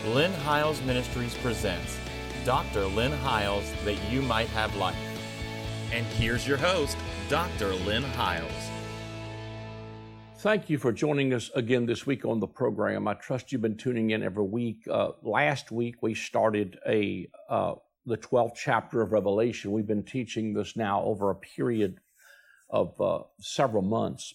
Lynn Hiles Ministries presents Dr. Lynn Hiles, that you might have life. And here's your host, Dr. Lynn Hiles. Thank you for joining us again this week on the program. I trust you've been tuning in every week. Last week we started the 12th chapter of Revelation. We've been teaching this now over a period of several months.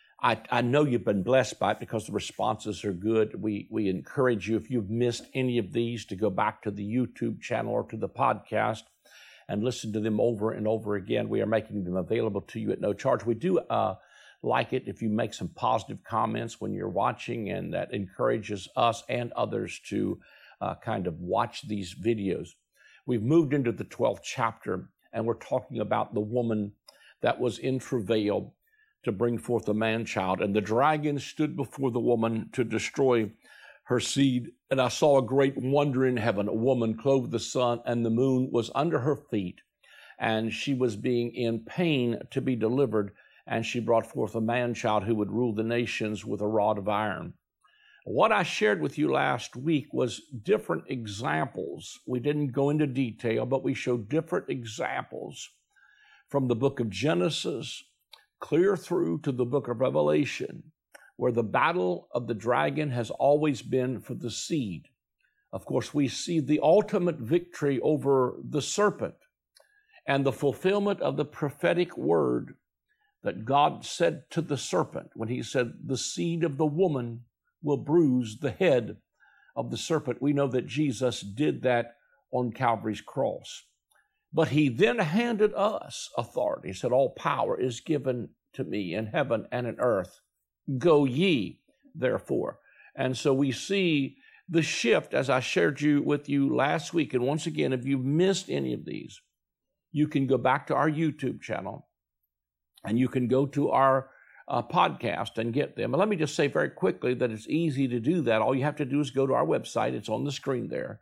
I know you've been blessed by it because the responses are good. We encourage you, if you've missed any of these, to go back to the YouTube channel or to the podcast and listen to them over and over again. We are making them available to you at no charge. We do like it if you make some positive comments when you're watching, and that encourages us and others to kind of watch these videos. We've moved into the 12th chapter, and we're talking about the woman that was in travail to bring forth a man-child. And the dragon stood before the woman to destroy her seed. And I saw a great wonder in heaven. A woman clothed the sun, and the moon was under her feet. And she was being in pain to be delivered. And she brought forth a man-child who would rule the nations with a rod of iron. What I shared with you last week was different examples. We didn't go into detail, but we showed different examples from the book of Genesis clear through to the book of Revelation, where the battle of the dragon has always been for the seed. Of course, we see the ultimate victory over the serpent and the fulfillment of the prophetic word that God said to the serpent when he said, the seed of the woman will bruise the head of the serpent. We know that Jesus did that on Calvary's cross. But he then handed us authority. He said, all power is given to me in heaven and in earth. Go ye, therefore. And so we see the shift, as I shared with you last week. And once again, if you've missed any of these, you can go back to our YouTube channel and you can go to our podcast and get them. And let me just say very quickly that it's easy to do that. All you have to do is go to our website. It's on the screen there.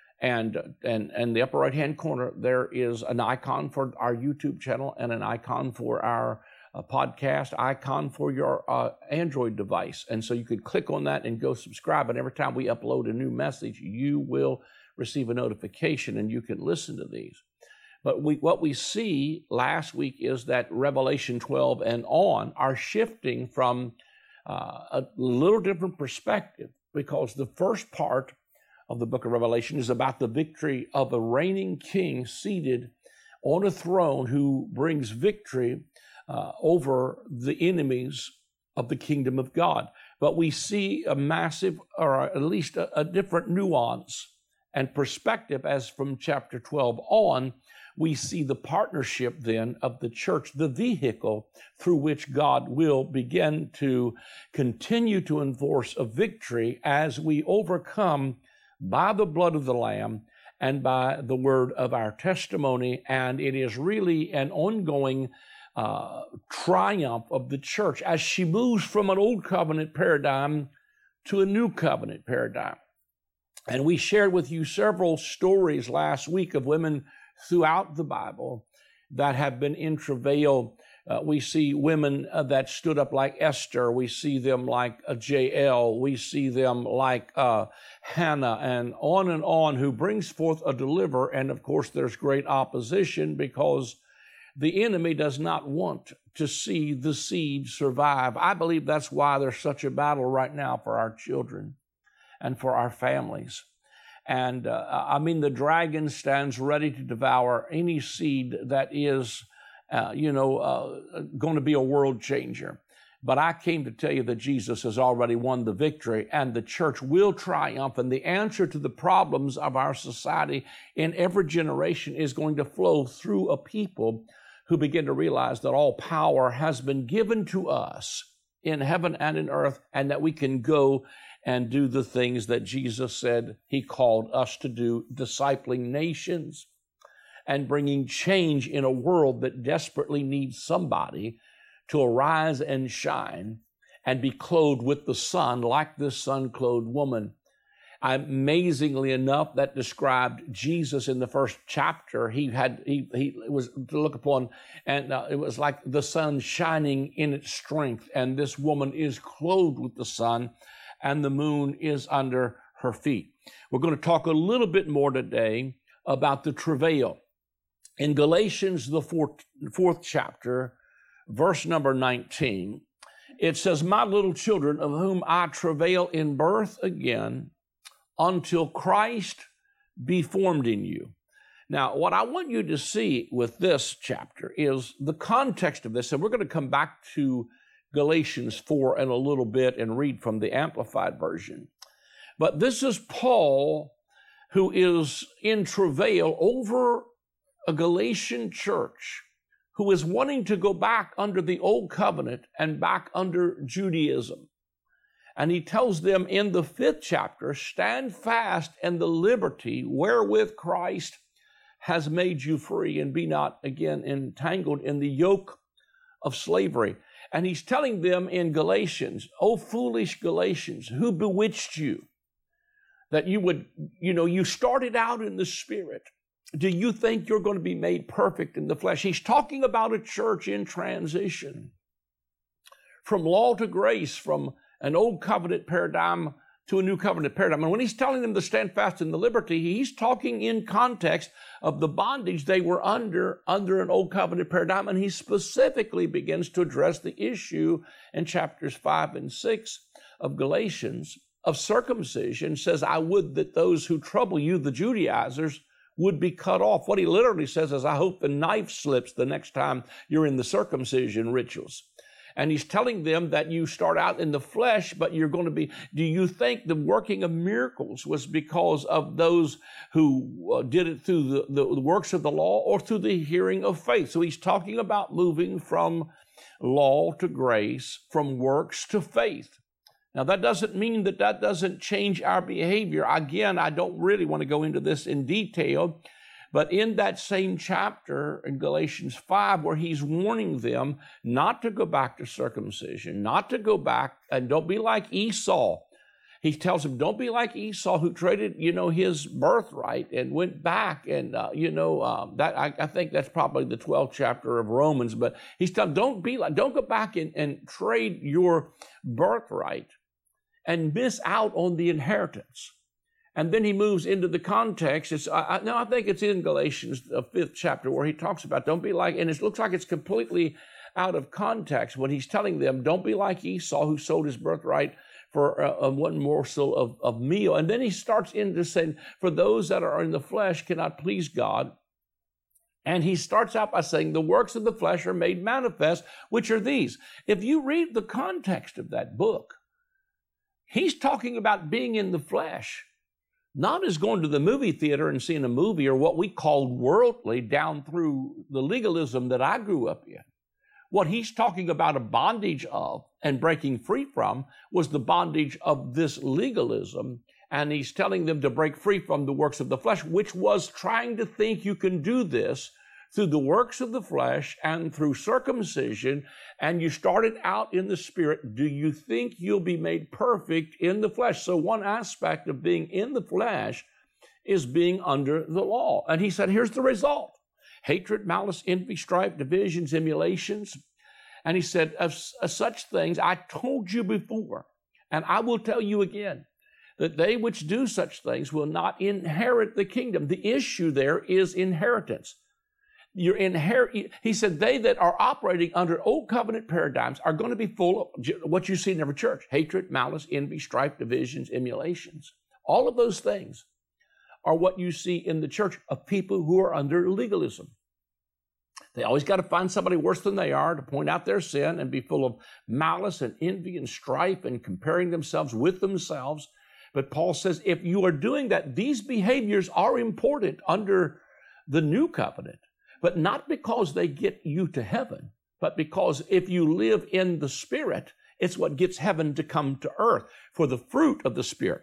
And in the upper right-hand corner, there is an icon for our YouTube channel and an icon for our podcast, icon for your Android device. And so you could click on that and go subscribe. And every time we upload a new message, you will receive a notification and you can listen to these. But what we see last week is that Revelation 12 and on are shifting from a little different perspective, because the first part of the book of Revelation is about the victory of a reigning king seated on a throne who brings victory over the enemies of the kingdom of God. But we see a massive, or at least a different nuance and perspective as from chapter 12 on. We see the partnership then of the church, the vehicle through which God will begin to continue to enforce a victory as we overcome by the blood of the Lamb and by the word of our testimony. And it is really an ongoing triumph of the church as she moves from an old covenant paradigm to a new covenant paradigm. And we shared with you several stories last week of women throughout the Bible that have been in travail. We see women that stood up like Esther. We see them like Jael. We see them like Hannah, and on, who brings forth a deliverer. And of course, there's great opposition because the enemy does not want to see the seed survive. I believe that's why there's such a battle right now for our children and for our families. And the dragon stands ready to devour any seed that is going to be a world changer. But I came to tell you that Jesus has already won the victory, and the church will triumph. And the answer to the problems of our society in every generation is going to flow through a people who begin to realize that all power has been given to us in heaven and in earth, and that we can go and do the things that Jesus said he called us to do, discipling nations and bringing change in a world that desperately needs somebody to arise and shine and be clothed with the sun like this sun-clothed woman. Amazingly enough, that described Jesus in the first chapter. He was to look upon, and it was like the sun shining in its strength. And this woman is clothed with the sun, and the moon is under her feet. We're going to talk a little bit more today about the travail. In Galatians, the fourth chapter, verse number 19, it says, "My little children, of whom I travail in birth again, until Christ be formed in you." Now, what I want you to see with this chapter is the context of this, and we're going to come back to Galatians 4 in a little bit and read from the Amplified Version. But this is Paul, who is in travail over a Galatian church who is wanting to go back under the old covenant and back under Judaism. And he tells them in the 5th chapter, "Stand fast in the liberty wherewith Christ has made you free, and be not again entangled in the yoke of slavery." And he's telling them in Galatians, "O foolish Galatians, who bewitched you? That you would, you started out in the Spirit. Do you think you're going to be made perfect in the flesh?" He's talking about a church in transition from law to grace, from an old covenant paradigm to a new covenant paradigm. And when he's telling them to stand fast in the liberty, he's talking in context of the bondage they were under an old covenant paradigm. And he specifically begins to address the issue in chapters 5 and 6 of Galatians of circumcision. Says, "I would that those who trouble you, the Judaizers, would be cut off." What he literally says is, "I hope the knife slips the next time you're in the circumcision rituals." And he's telling them that you start out in the flesh, but you're going to be, do you think the working of miracles was because of those who did it through the works of the law or through the hearing of faith? So he's talking about moving from law to grace, from works to faith. Now, that doesn't mean that doesn't change our behavior. Again, I don't really want to go into this in detail, but in that same chapter in Galatians 5, where he's warning them not to go back to circumcision, not to go back, and don't be like Esau. He tells them, don't be like Esau, who traded, his birthright and went back. And, I think that's probably the 12th chapter of Romans. But he's telling them, don't go back and trade your birthright and miss out on the inheritance. And then he moves into the context. I think it's in Galatians, the 5th chapter, where he talks about don't be like, and it looks like it's completely out of context when he's telling them, don't be like Esau, who sold his birthright for one morsel of meal. And then he starts into saying, for those that are in the flesh cannot please God. And he starts out by saying, the works of the flesh are made manifest, which are these. If you read the context of that book, he's talking about being in the flesh. Not as going to the movie theater and seeing a movie, or what we called worldly down through the legalism that I grew up in. What he's talking about a bondage of and breaking free from was the bondage of this legalism. And he's telling them to break free from the works of the flesh, which was trying to think you can do this through the works of the flesh and through circumcision, and you started out in the Spirit. Do you think you'll be made perfect in the flesh? So one aspect of being in the flesh is being under the law. And he said, here's the result: hatred, malice, envy, strife, divisions, emulations. And he said, of such things I told you before, and I will tell you again, that they which do such things will not inherit the kingdom. The issue there is inheritance. He said, they that are operating under old covenant paradigms are going to be full of what you see in every church: hatred, malice, envy, strife, divisions, emulations. All of those things are what you see in the church of people who are under legalism. They always got to find somebody worse than they are to point out their sin and be full of malice and envy and strife and comparing themselves with themselves. But Paul says, if you are doing that, these behaviors are important under the new covenant. But not because they get you to heaven, but because if you live in the Spirit, it's what gets heaven to come to earth. For the fruit of the Spirit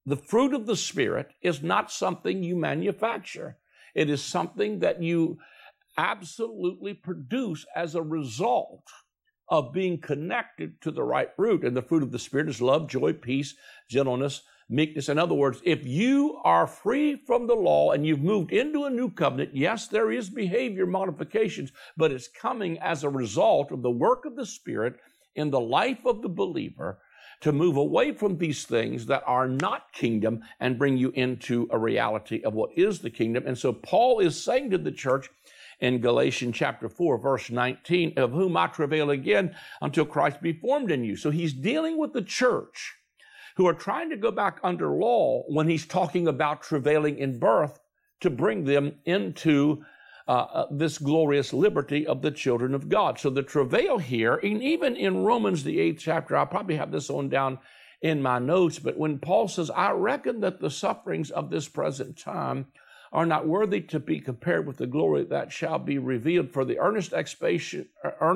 is not something you manufacture. It is something that you absolutely produce as a result of being connected to the right root. And the fruit of the Spirit is love, joy, peace, gentleness, meekness. In other words, if you are free from the law and you've moved into a new covenant, yes, there is behavior modifications, but it's coming as a result of the work of the Spirit in the life of the believer. to move away from these things that are not kingdom and bring you into a reality of what is the kingdom. And so Paul is saying to the church in Galatians chapter 4, verse 19, of whom I travail again until Christ be formed in you. So he's dealing with the church who are trying to go back under law when he's talking about travailing in birth to bring them into this glorious liberty of the children of God. So the travail here, and even in Romans, the 8th chapter, I'll probably have this on down in my notes, but when Paul says, I reckon that the sufferings of this present time are not worthy to be compared with the glory that shall be revealed, for the earnest expectation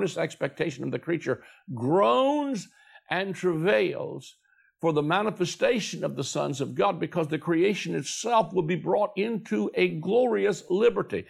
of the creature groans and travails for the manifestation of the sons of God, because the creation itself will be brought into a glorious liberty.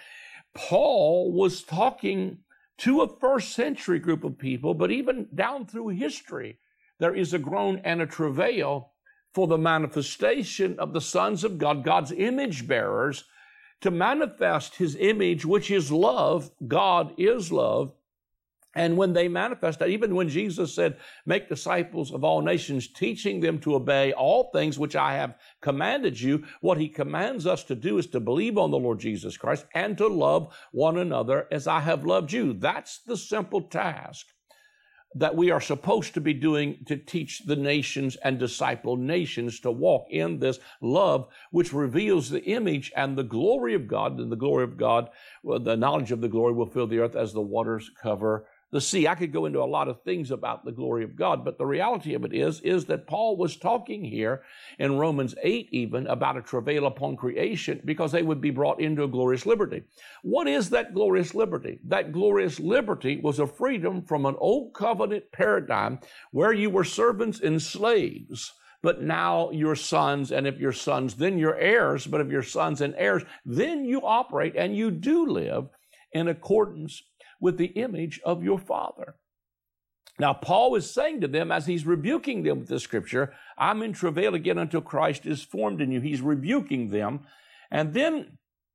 Paul was talking to a first century group of people, but even down through history, there is a groan and a travail for the manifestation of the sons of God, God's image bearers, to manifest his image, which is love. God is love. And when they manifest that, even when Jesus said, make disciples of all nations, teaching them to obey all things which I have commanded you, what he commands us to do is to believe on the Lord Jesus Christ and to love one another as I have loved you. That's the simple task that we are supposed to be doing to teach the nations and disciple nations to walk in this love, which reveals the image and the glory of God. And the glory of God, well, the knowledge of the glory will fill the earth as the waters cover the sea. I could go into a lot of things about the glory of God, but the reality of it is that Paul was talking here in Romans 8 even about a travail upon creation, because they would be brought into a glorious liberty. What is that glorious liberty? That glorious liberty was a freedom from an old covenant paradigm where you were servants and slaves, but now you're sons, and if you're sons, then you're heirs, but if you're sons and heirs, then you operate and you do live in accordance with the image of your Father. Now, Paul is saying to them, as he's rebuking them with this scripture, I'm in travail again until Christ is formed in you. He's rebuking them. And then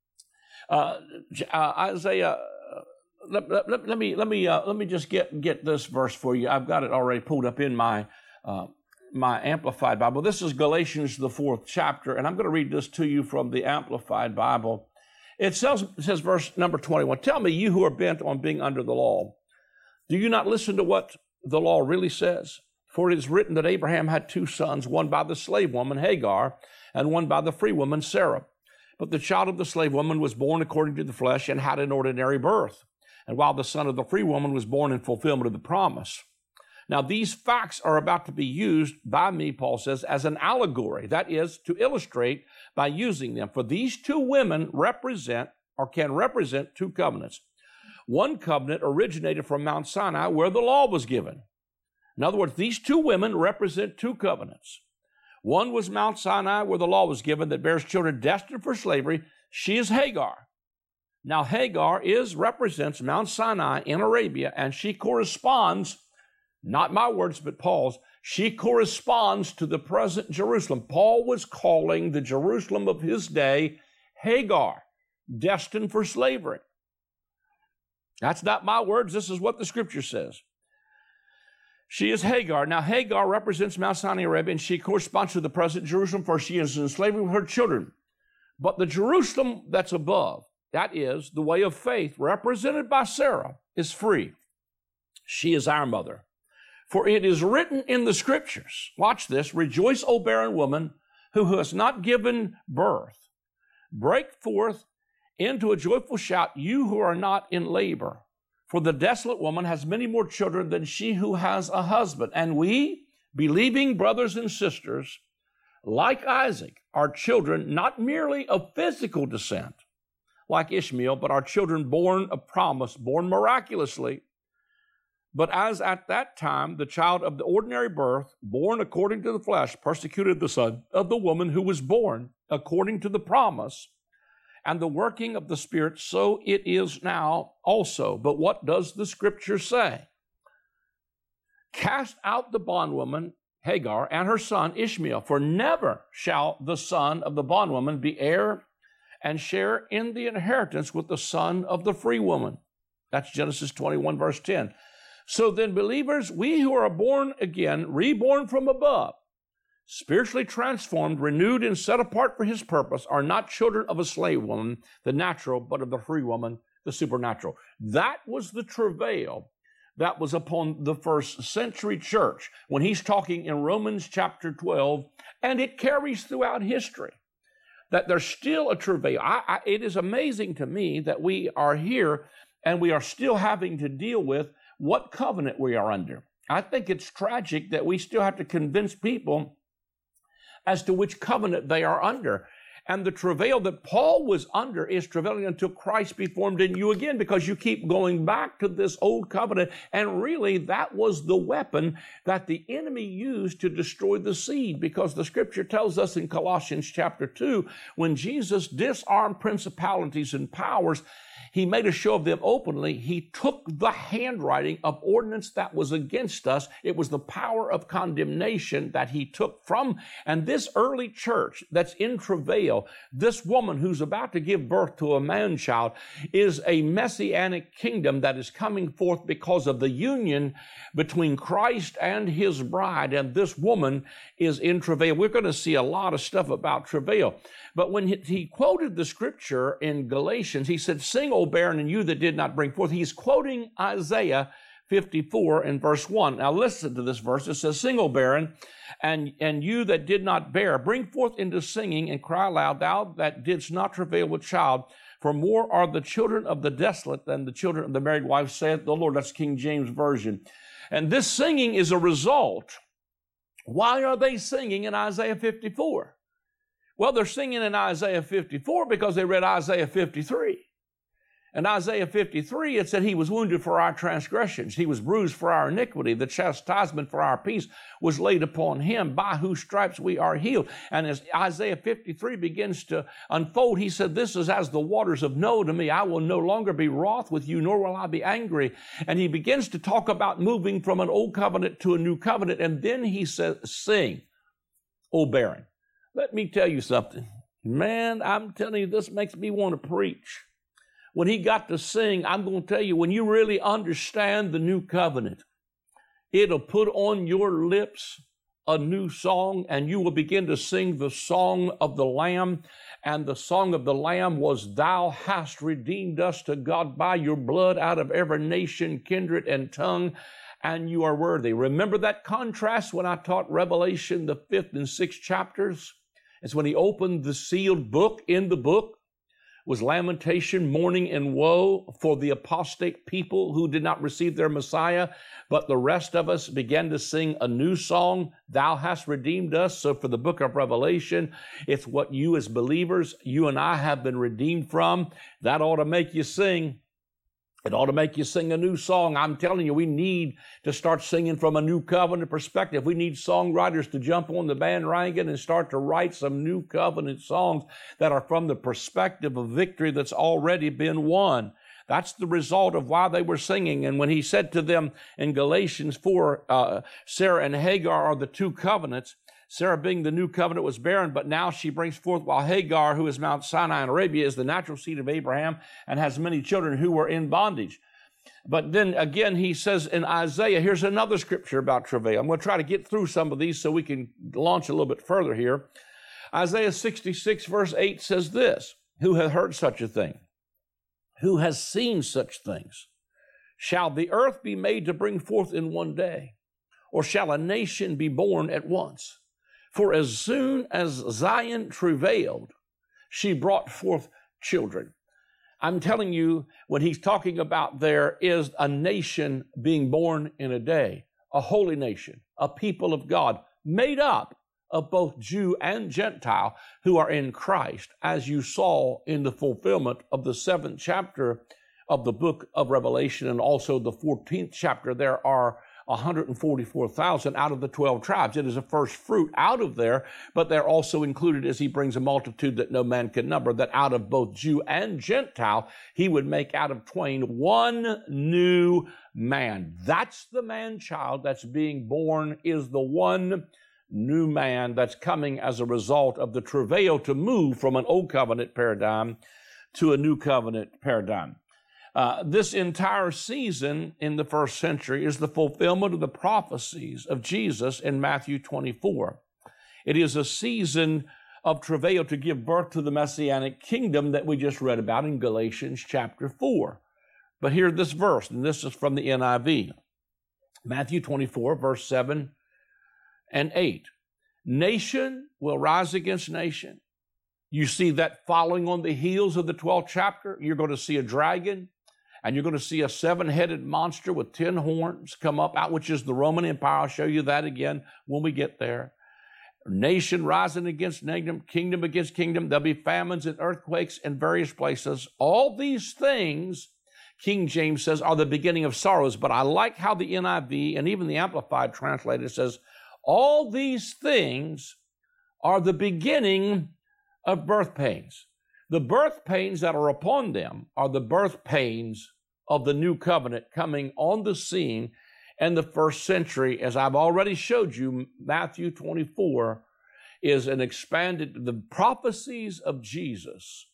Isaiah, let me just get this verse for you. I've got it already pulled up in my Amplified Bible. This is Galatians, the 4th chapter, and I'm going to read this to you from the Amplified Bible. It says verse number 21, tell me, you who are bent on being under the law, do you not listen to what the law really says? For it is written that Abraham had 2 sons, one by the slave woman, Hagar, and one by the free woman, Sarah. But the child of the slave woman was born according to the flesh and had an ordinary birth, and while the son of the free woman was born in fulfillment of the promise. Now, these facts are about to be used by me, Paul says, as an allegory. That is, to illustrate by using them. For these 2 women represent, or can represent, 2 covenants. One covenant originated from Mount Sinai, where the law was given. In other words, these 2 women represent 2 covenants. One was Mount Sinai, where the law was given, that bears children destined for slavery. She is Hagar. Now, Hagar represents Mount Sinai in Arabia, and she corresponds, not my words, but Paul's, she corresponds to the present Jerusalem. Paul was calling the Jerusalem of his day Hagar, destined for slavery. That's not my words. This is what the scripture says. She is Hagar. Now, Hagar represents Mount Sinai, Arabia, and she corresponds to the present Jerusalem, for she is in slavery with her children. But the Jerusalem that's above, that is the way of faith, represented by Sarah, is free. She is our mother. For it is written in the scriptures, watch this, rejoice, O barren woman, who has not given birth. Break forth into a joyful shout, you who are not in labor. For the desolate woman has many more children than she who has a husband. And we, believing brothers and sisters, like Isaac, are children not merely of physical descent, like Ishmael, but are children born of promise, born miraculously. But as at that time the child of the ordinary birth, born according to the flesh, persecuted the son of the woman who was born according to the promise, and the working of the Spirit, so it is now also. But what does the scripture say? Cast out the bondwoman, Hagar, and her son Ishmael, for never shall the son of the bondwoman be heir and share in the inheritance with the son of the free woman. That's Genesis 21, verse 10. So then, believers, we who are born again, reborn from above, spiritually transformed, renewed, and set apart for his purpose, are not children of a slave woman, the natural, but of the free woman, the supernatural. That was the travail that was upon the first century church when he's talking in Romans chapter 12, and it carries throughout history that there's still a travail. It is amazing to me that we are here and we are still having to deal with what covenant we are under. I think it's tragic that we still have to convince people as to which covenant they are under. And the travail that Paul was under is travailing until Christ be formed in you again, because you keep going back to this old covenant. And really, that was the weapon that the enemy used to destroy the seed, because the scripture tells us in Colossians chapter 2, when Jesus disarmed principalities and powers, he made a show of them openly. He took the handwriting of ordinance that was against us. It was the power of condemnation that he took from. And this early church that's in travail, this woman who's about to give birth to a man-child, is a messianic kingdom that is coming forth because of the union between Christ and his bride. And this woman is in travail. We're going to see a lot of stuff about travail. But when he quoted the scripture in Galatians, he said, "Sing, O barren, and you that did not bring forth." He's quoting Isaiah 54 and verse 1. Now listen to this verse. It says, "Sing, O barren, and you that did not bear, bring forth into singing and cry aloud, thou that didst not travail with child. For more are the children of the desolate than the children of the married wife, saith the Lord." That's King James Version. And this singing is a result. Why are they singing in Isaiah 54? Well, they're singing in Isaiah 54 because they read Isaiah 53. In Isaiah 53, it said he was wounded for our transgressions. He was bruised for our iniquity. The chastisement for our peace was laid upon him, by whose stripes we are healed. And as Isaiah 53 begins to unfold, he said, "This is as the waters of Noah to me. I will no longer be wroth with you, nor will I be angry." And he begins to talk about moving from an old covenant to a new covenant. And then he says, "Sing, O barren." Let me tell you something. Man, I'm telling you, this makes me want to preach. When he got to sing, I'm going to tell you, when you really understand the new covenant, it'll put on your lips a new song, and you will begin to sing the song of the Lamb. And the song of the Lamb was, "Thou hast redeemed us to God by your blood out of every nation, kindred, and tongue, and you are worthy." Remember that contrast when I taught Revelation, the 5th and 6th chapters? It's when he opened the sealed book. In the book was lamentation, mourning, and woe for the apostate people who did not receive their Messiah. But the rest of us began to sing a new song, "Thou hast redeemed us." So for the book of Revelation, it's what you as believers, you and I have been redeemed from. That ought to make you sing. It ought to make you sing a new song. I'm telling you, we need to start singing from a new covenant perspective. We need songwriters to jump on the bandwagon and start to write some new covenant songs that are from the perspective of victory that's already been won. That's the result of why they were singing. And when he said to them in Galatians 4, Sarah and Hagar are the two covenants. Sarah, being the new covenant, was barren, but now she brings forth, while Hagar, who is Mount Sinai in Arabia, is the natural seed of Abraham and has many children who were in bondage. But then again, he says in Isaiah, here's another scripture about travail. I'm going to try to get through some of these so we can launch a little bit further here. Isaiah 66 verse 8 says this, "Who hath heard such a thing? Who has seen such things? Shall the earth be made to bring forth in one day? Or shall a nation be born at once? For as soon as Zion travailed, she brought forth children." I'm telling you, when he's talking about there is a nation being born in a day, a holy nation, a people of God, made up of both Jew and Gentile who are in Christ, as you saw in the fulfillment of the 7th chapter of the book of Revelation, and also the 14th chapter. There are 144,000 out of the 12 tribes. It is a first fruit out of there, but they're also included as he brings a multitude that no man can number, that out of both Jew and Gentile, he would make out of twain one new man. That's the man-child that's being born, is the one new man that's coming as a result of the travail to move from an old covenant paradigm to a new covenant paradigm. This entire season in the first century is the fulfillment of the prophecies of Jesus in Matthew 24. It is a season of travail to give birth to the Messianic kingdom that we just read about in Galatians chapter 4. But hear this verse, and this is from the NIV. Matthew 24, verse 7 and 8. Nation will rise against nation. You see that following on the heels of the 12th chapter. You're going to see a dragon, and you're going to see a 7-headed monster with 10 horns come up out, which is the Roman Empire. I'll show you that again when we get there. Nation rising against nation, kingdom against kingdom. There'll be famines and earthquakes in various places. All these things, King James says, are the beginning of sorrows. But I like how the NIV and even the Amplified translator says, all these things are the beginning of birth pains. The birth pains that are upon them are the birth pains of the new covenant coming on the scene in the first century. As I've already showed you, Matthew 24 is an expanded, the prophecies of Jesus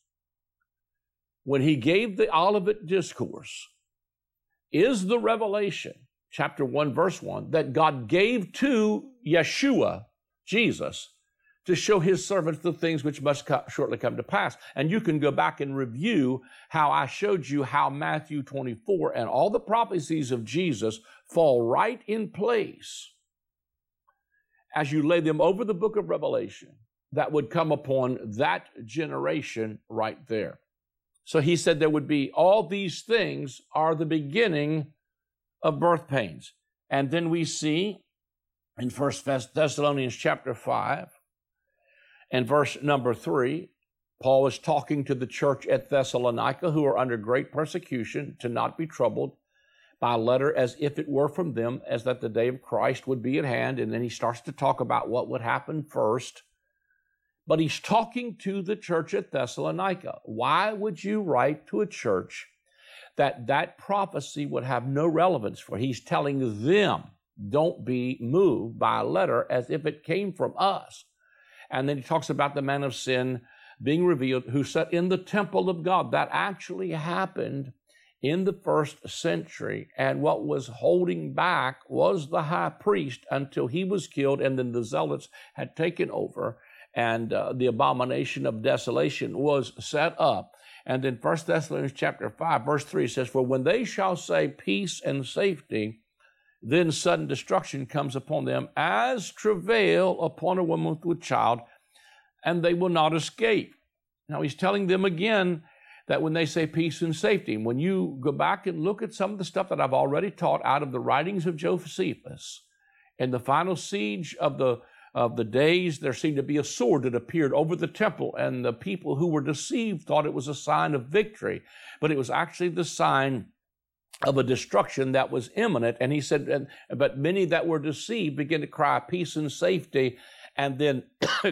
when he gave the Olivet Discourse is the revelation, chapter 1, verse 1, that God gave to Yeshua, Jesus, to show his servants the things which must shortly come to pass. And you can go back and review how I showed you how Matthew 24 and all the prophecies of Jesus fall right in place as you lay them over the book of Revelation that would come upon that generation right there. So he said there would be all these things are the beginning of birth pains. And then we see in 1 Thessalonians chapter 5 and verse number 3, Paul is talking to the church at Thessalonica who are under great persecution to not be troubled by a letter as if it were from them, as that the day of Christ would be at hand. And then he starts to talk about what would happen first. But he's talking to the church at Thessalonica. Why would you write to a church that prophecy would have no relevance for? He's telling them, don't be moved by a letter as if it came from us. And then he talks about the man of sin being revealed who sat in the temple of God. That actually happened in the first century. And what was holding back was the high priest until he was killed, and then the zealots had taken over, and the abomination of desolation was set up. And then 1 Thessalonians chapter 5, verse 3 says, for when they shall say peace and safety, then sudden destruction comes upon them as travail upon a woman with child, and they will not escape. Now he's telling them again that when they say peace and safety, when you go back and look at some of the stuff that I've already taught out of the writings of Josephus, in the final siege of the days, there seemed to be a sword that appeared over the temple, and the people who were deceived thought it was a sign of victory, but it was actually the sign of a destruction that was imminent. And he said, but many that were deceived began to cry peace and safety. And then,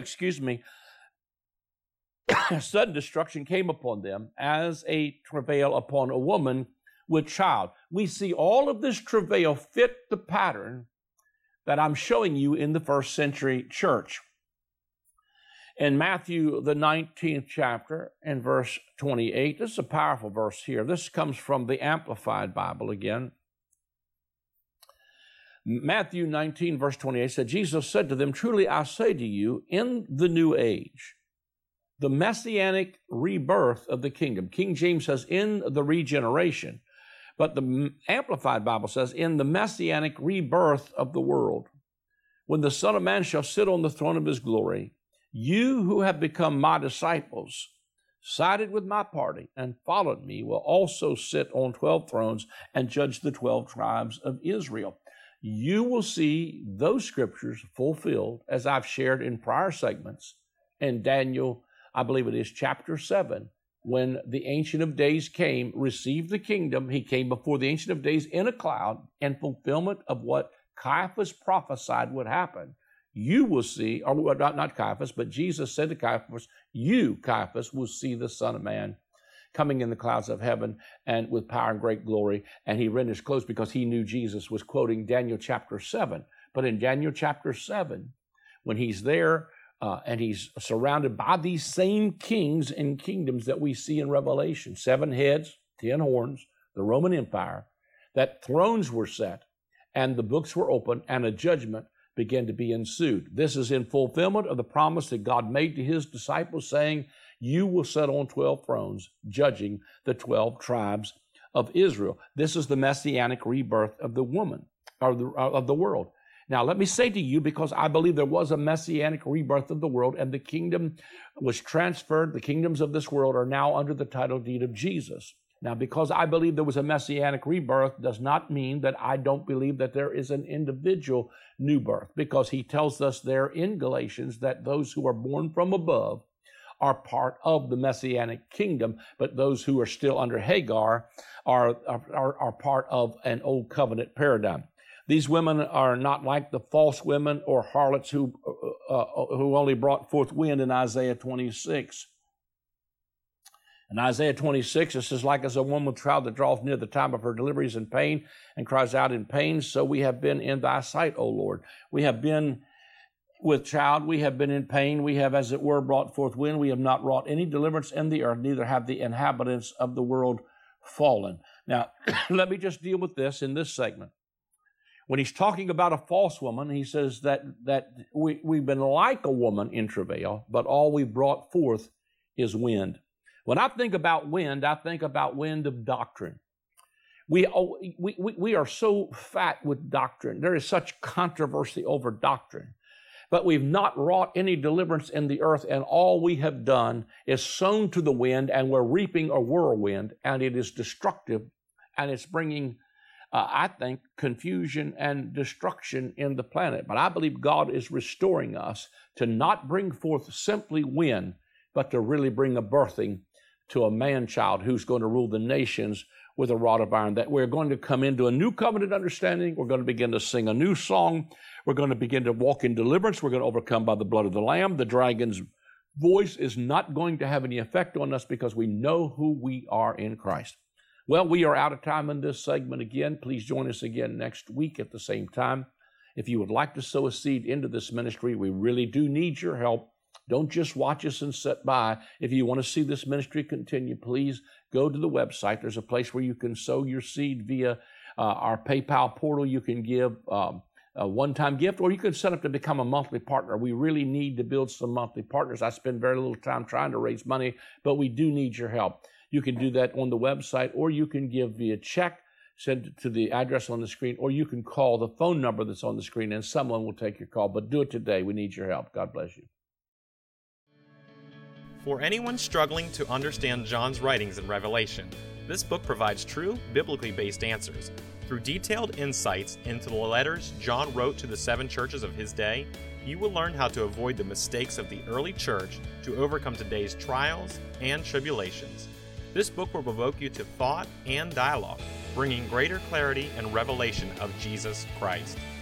sudden destruction came upon them as a travail upon a woman with child. We see all of this travail fit the pattern that I'm showing you in the first century church. In Matthew, the 19th chapter, and verse 28, this is a powerful verse here. This comes from the Amplified Bible again. Matthew 19, verse 28 said, Jesus said to them, truly I say to you, in the new age, the messianic rebirth of the kingdom. King James says, in the regeneration. But the Amplified Bible says, in the messianic rebirth of the world, when the Son of Man shall sit on the throne of his glory, you who have become my disciples, sided with my party, and followed me, will also sit on 12 thrones and judge the 12 tribes of Israel. You will see those scriptures fulfilled, as I've shared in prior segments, in Daniel, I believe it is chapter 7, when the Ancient of Days came, received the kingdom. He came before the Ancient of Days in a cloud, in fulfillment of what Caiaphas prophesied would happen. You will see, or not Caiaphas, but Jesus said to Caiaphas, you, Caiaphas, will see the Son of Man coming in the clouds of heaven and with power and great glory. And he rent his clothes because he knew Jesus was quoting Daniel chapter 7. But in Daniel chapter 7, when he's there and he's surrounded by these same kings and kingdoms that we see in Revelation, 7 heads, 10 horns, the Roman Empire, that thrones were set and the books were opened and a judgment began to be ensued. This is in fulfillment of the promise that God made to his disciples, saying, you will sit on 12 thrones, judging the 12 tribes of Israel. This is the messianic rebirth of the woman, or of the world. Now, let me say to you, because I believe there was a messianic rebirth of the world and the kingdom was transferred, the kingdoms of this world are now under the title deed of Jesus. Now, because I believe there was a messianic rebirth does not mean that I don't believe that there is an individual new birth, because he tells us there in Galatians that those who are born from above are part of the messianic kingdom, but those who are still under Hagar are part of an old covenant paradigm. These women are not like the false women or harlots who only brought forth wind in Isaiah 26. In Isaiah 26, it says, like as a woman with child that draws near the time of her deliveries in pain and cries out in pain, so we have been in thy sight, O Lord. We have been with child, we have been in pain, we have, as it were, brought forth wind, we have not wrought any deliverance in the earth, neither have the inhabitants of the world fallen. Now, let me just deal with this in this segment. When he's talking about a false woman, he says that we've been like a woman in travail, but all we've brought forth is wind. When I think about wind of doctrine. We are so fat with doctrine. There is such controversy over doctrine. But we've not wrought any deliverance in the earth, and all we have done is sown to the wind, and we're reaping a whirlwind, and it is destructive, and it's bringing, I think, confusion and destruction in the planet. But I believe God is restoring us to not bring forth simply wind, but to really bring a birthing to a man-child who's going to rule the nations with a rod of iron, that we're going to come into a new covenant understanding. We're going to begin to sing a new song. We're going to begin to walk in deliverance. We're going to overcome by the blood of the Lamb. The dragon's voice is not going to have any effect on us because we know who we are in Christ. Well, we are out of time in this segment again. Please join us again next week at the same time. If you would like to sow a seed into this ministry, we really do need your help. Don't just watch us and sit by. If you want to see this ministry continue, please go to the website. There's a place where you can sow your seed via our PayPal portal. You can give a one-time gift, or you can set up to become a monthly partner. We really need to build some monthly partners. I spend very little time trying to raise money, but we do need your help. You can do that on the website, or you can give via check, send it to the address on the screen, or you can call the phone number that's on the screen, and someone will take your call. But do it today. We need your help. God bless you. For anyone struggling to understand John's writings in Revelation, this book provides true, biblically based answers. Through detailed insights into the letters John wrote to the 7 churches of his day, you will learn how to avoid the mistakes of the early church to overcome today's trials and tribulations. This book will provoke you to thought and dialogue, bringing greater clarity and revelation of Jesus Christ.